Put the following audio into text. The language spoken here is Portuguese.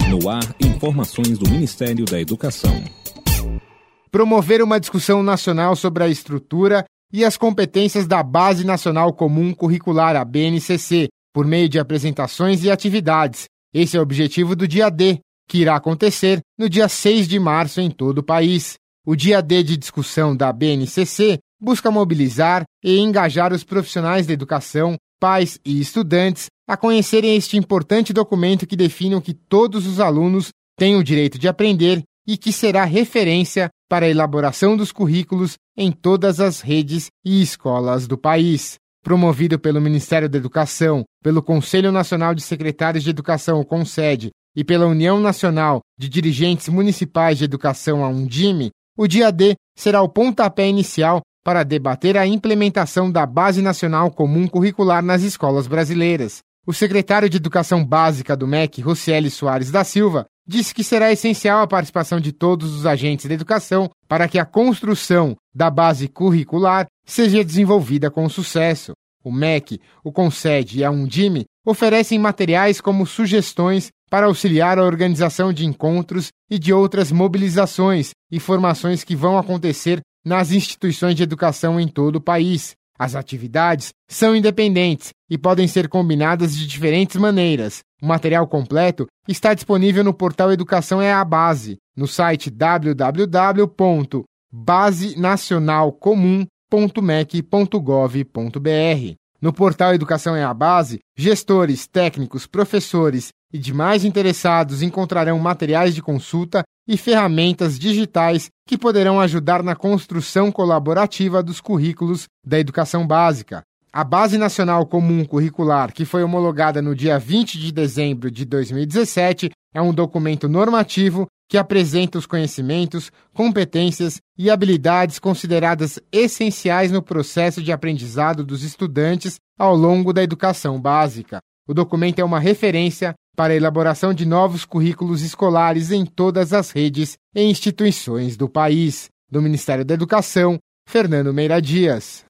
No ar, informações do Ministério da Educação. Promover uma discussão nacional sobre a estrutura e as competências da Base Nacional Comum Curricular, a BNCC, por meio de apresentações e atividades. Esse é o objetivo do Dia D, que irá acontecer no dia 6 de março em todo o país. O Dia D de discussão da BNCC busca mobilizar e engajar os profissionais da educação, pais e estudantes a conhecerem este importante documento que define o que todos os alunos têm o direito de aprender e que será referência para a elaboração dos currículos em todas as redes e escolas do país. Promovido pelo Ministério da Educação, pelo Conselho Nacional de Secretários de Educação, o CONSED, e pela União Nacional de Dirigentes Municipais de Educação, a Undime, o Dia D será o pontapé inicial para debater a implementação da Base Nacional Comum Curricular nas escolas brasileiras. O secretário de Educação Básica do MEC, Rocieli Soares da Silva, disse que será essencial a participação de todos os agentes da educação para que a construção da base curricular seja desenvolvida com sucesso. O MEC, o CONSED e a Undime oferecem materiais como sugestões para auxiliar a organização de encontros e de outras mobilizações e formações que vão acontecer nas instituições de educação em todo o país. As atividades são independentes e podem ser combinadas de diferentes maneiras. O material completo está disponível no portal Educação é a Base, no site www.basenacionalcomum.mec.gov.br. No portal Educação é a Base, gestores, técnicos, professores e demais interessados encontrarão materiais de consulta e ferramentas digitais que poderão ajudar na construção colaborativa dos currículos da educação básica. A Base Nacional Comum Curricular, que foi homologada no dia 20 de dezembro de 2017, é um documento normativo que apresenta os conhecimentos, competências e habilidades consideradas essenciais no processo de aprendizado dos estudantes ao longo da educação básica. O documento é uma referência para a elaboração de novos currículos escolares em todas as redes e instituições do país. Do Ministério da Educação, Fernando Meira Dias.